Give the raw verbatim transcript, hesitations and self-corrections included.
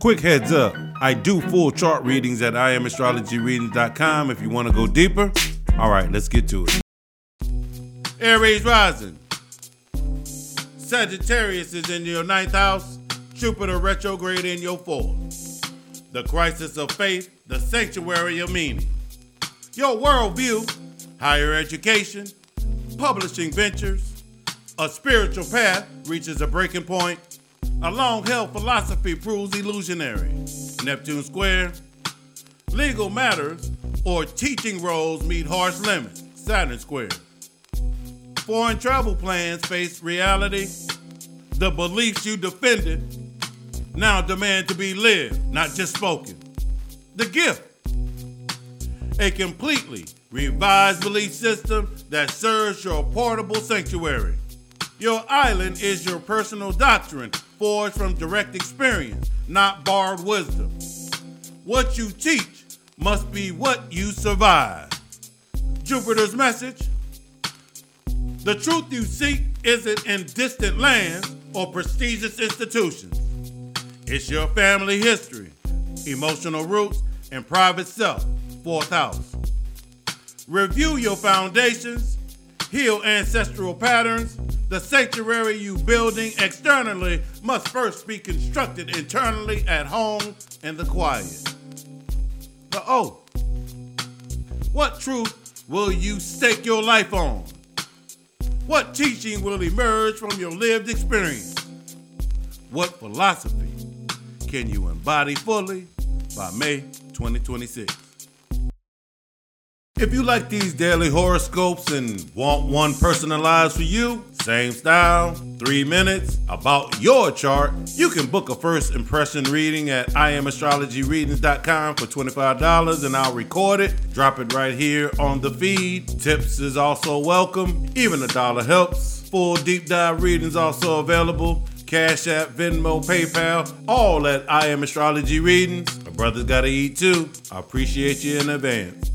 Quick heads up, I do full chart readings at I am astrology readings dot com if you want to go deeper. All right, let's get to it. Aries rising. Sagittarius is in your ninth house. Jupiter retrograde in your fourth. The crisis of faith, the sanctuary of meaning. Your worldview, higher education, publishing ventures, a spiritual path reaches a breaking point. A long-held philosophy proves illusionary. Neptune square. Legal matters or teaching roles meet harsh limits. Saturn square. Foreign travel plans face reality. The beliefs you defended now demand to be lived, not just spoken. The gift. A completely revised belief system that serves your portable sanctuary. Your island is your personal doctrine, forged from direct experience, not borrowed wisdom. What you teach must be what you survive. Jupiter's message. The truth you seek isn't in distant lands or prestigious institutions. It's your family history, emotional roots, and private self, fourth house. Review your foundations, heal ancestral patterns. The sanctuary you building externally must first be constructed internally at home in the quiet. The oath. What truth will you stake your life on? What teaching will emerge from your lived experience? What philosophy can you embody fully by May twenty twenty-six? If you like these daily horoscopes and want one personalized for you, same style, three minutes, about your chart, you can book a first impression reading at I am astrology readings dot com for twenty-five dollars and I'll record it, drop it right here on the feed. Tips is also welcome, even a dollar helps. Full deep dive readings also available. Cash App, Venmo, PayPal, all at I Am Astrology Readings. My brother's gotta eat too. I appreciate you in advance.